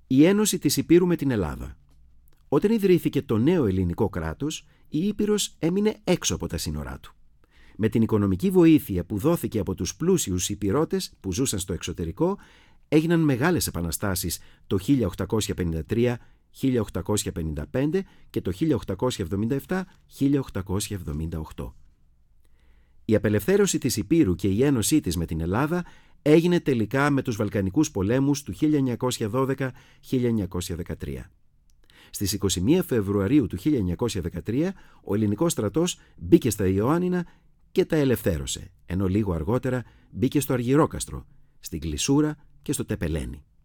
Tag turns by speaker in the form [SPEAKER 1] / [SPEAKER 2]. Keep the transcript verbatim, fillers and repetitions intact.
[SPEAKER 1] Η Ένωση της Ηπείρου με την Ελλάδα. Όταν ιδρύθηκε το νέο ελληνικό κράτος, η Ήπειρος έμεινε έξω από τα σύνορά του. Με την οικονομική βοήθεια που δόθηκε από τους πλούσιους Ηπειρώτες που ζούσαν στο εξωτερικό, έγιναν μεγάλες επαναστάσεις το χίλια οκτακόσια πενήντα τρία χίλια οκτακόσια πενήντα πέντε και το χίλια οκτακόσια εβδομήντα επτά χίλια οκτακόσια εβδομήντα οκτώ. Η απελευθέρωση της Ηπείρου και η ένωσή της με την Ελλάδα έγινε τελικά με τους Βαλκανικούς πολέμους του χίλια εννιακόσια δώδεκα χίλια εννιακόσια δεκατρία. Στις είκοσι μία Φεβρουαρίου του χίλια εννιακόσια δεκατρία ο ελληνικός στρατός μπήκε στα Ιωάννινα και τα ελευθέρωσε, ενώ λίγο αργότερα μπήκε στο Αργυρόκαστρο, στην Κλεισούρα και στο Τεπελένι.